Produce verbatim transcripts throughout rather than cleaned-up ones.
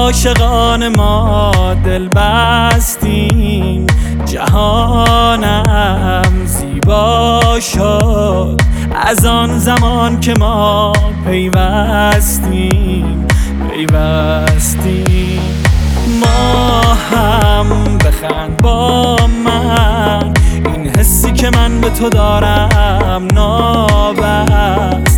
عاشقان ما دل بستیم، جهانم زیبا شد از آن زمان که ما پیوستیم پیوستیم. ما هم بخند با من، این حسی که من به تو دارم نابست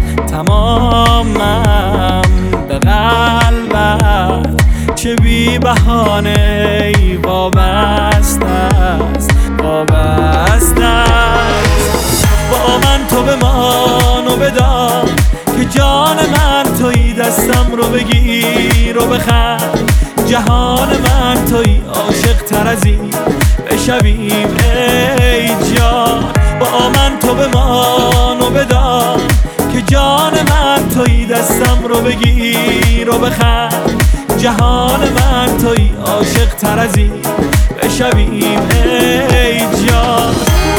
تمامم به قلبت، چه بی بهانه ای وابسته است وابسته است. با من تو بمان و بدان که جان من تویی، دستم رو بگیر و بخند، جهان من تویی، عاشق تر از این بشویم ای جان. با من تو بمان و بدان که جان من تویی، دستم رو بگیر و بخند، جهان من تویی، عاشق تر از این بشویم ای جان.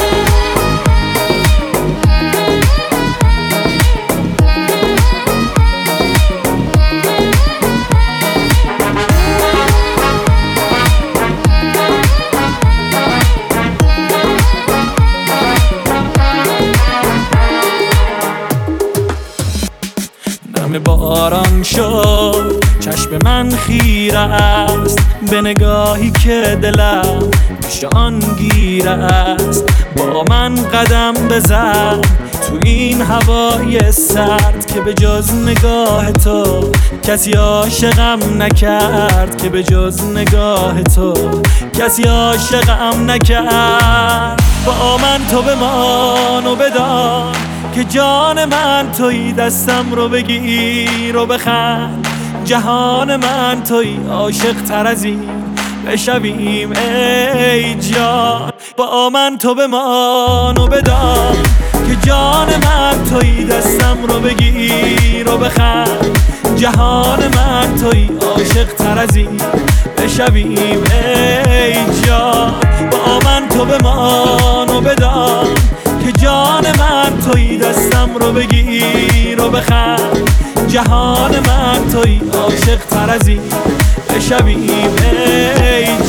باران شد چشم من خیره است به نگاهی که دلم پیش آن گیره است. با من قدم بزن تو این هوای سرد که به جز نگاه تو کسی عاشقم نکرد، که به جز نگاه تو کسی عاشقم نکرد. با من تو بمان و بدان که جان من تویی، دستم رو بگیر و بخند، جهان من تویی، عاشق تر از این بشویم ای جان. با من تو بمان و بدان که جان من تویی، دستم رو بگیر و بخند، جهان من تویی، عاشق تر از این بشویم ای جان. با من تو بمان و بدان که جان من تویی، دستم رو بگیر و بخند، جهان من تویی، عاشق تر از این بشویم ای